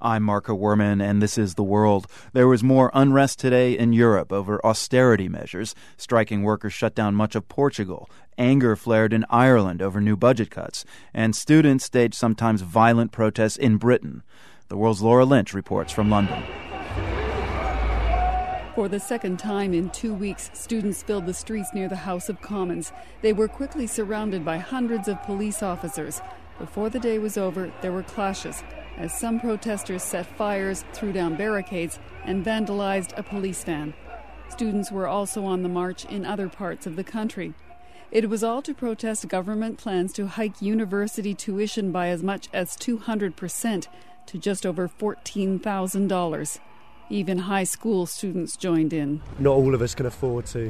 I'm Marco Werman, and this is The World. There was more unrest today in Europe over austerity measures. Striking workers shut down much of Portugal. Anger flared in Ireland over new budget cuts. And students staged sometimes violent protests in Britain. The World's Laura Lynch reports from London. For the second time in 2 weeks, students filled the streets near the House of Commons. They were quickly surrounded by hundreds of police officers. Before the day was over, there were clashes, as some protesters set fires, threw down barricades, and vandalized a police van. Students were also on the march in other parts of the country. It was all to protest government plans to hike university tuition by as much as 200% to just over $14,000. Even high school students joined in. Not all of us can afford to,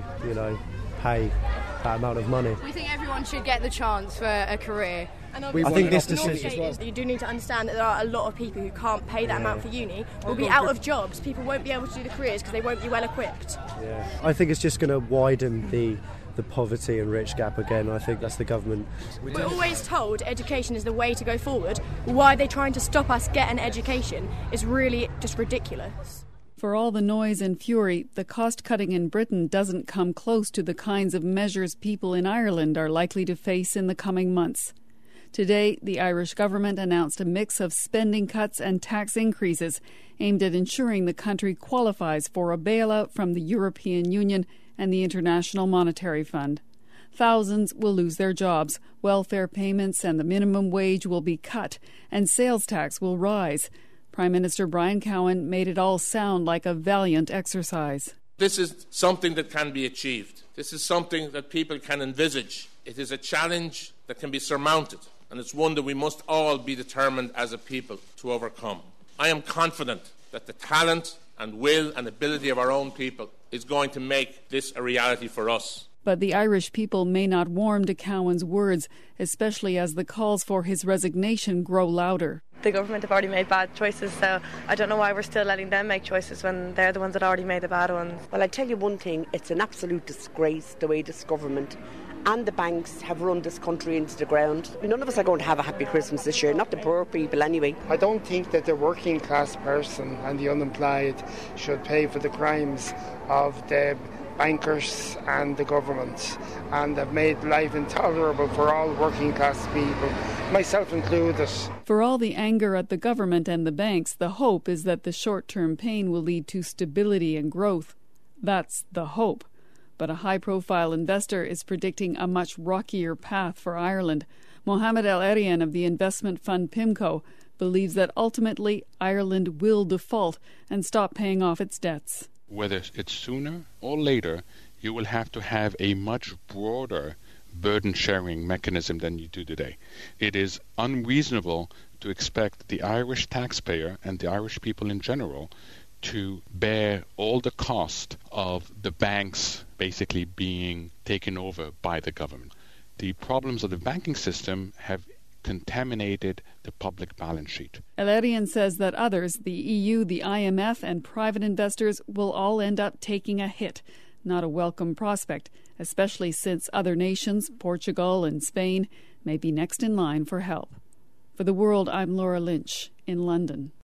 pay that amount of money. We think everyone should get the chance for a career. And I think this decision as well. You do need to understand that there are a lot of people who can't pay that amount for uni, will be out of jobs. People won't be able to do the careers because they won't be well equipped. Yeah, I think it's just going to widen the poverty and rich gap again. I think that's the government. We're always told education is the way to go forward. Why are they trying to stop us getting education is really just ridiculous. For all the noise and fury, the cost-cutting in Britain doesn't come close to the kinds of measures people in Ireland are likely to face in the coming months. Today, the Irish government announced a mix of spending cuts and tax increases aimed at ensuring the country qualifies for a bailout from the European Union and the International Monetary Fund. Thousands will lose their jobs, welfare payments and the minimum wage will be cut, and sales tax will rise. Prime Minister Brian Cowen made it all sound like a valiant exercise. This is something that can be achieved. This is something that people can envisage. It is a challenge that can be surmounted, and it's one that we must all be determined as a people to overcome. I am confident that the talent and will and ability of our own people is going to make this a reality for us. But the Irish people may not warm to Cowen's words, especially as the calls for his resignation grow louder. The government have already made bad choices, so I don't know why we're still letting them make choices when they're the ones that already made the bad ones. Well, I tell you one thing, it's an absolute disgrace the way this government and the banks have run this country into the ground. None of us are going to have a happy Christmas this year, not the poor people anyway. I don't think that the working class person and the unemployed should pay for the crimes of the bankers and the government, and have made life intolerable for all working class people, myself included. For all the anger at the government and the banks, the hope is that the short-term pain will lead to stability and growth. That's the hope. But a high-profile investor is predicting a much rockier path for Ireland. Mohamed El-Erian of the investment fund PIMCO believes that ultimately Ireland will default and stop paying off its debts. Whether it's sooner or later, you will have to have a much broader burden-sharing mechanism than you do today. It is unreasonable to expect the Irish taxpayer and the Irish people in general to bear all the cost of the banks basically being taken over by the government. The problems of the banking system have contaminated the public balance sheet. El-Erian says that others, the EU, the IMF and private investors will all end up taking a hit. Not a welcome prospect, especially since other nations, Portugal and Spain, may be next in line for help. For The World, I'm Laura Lynch in London.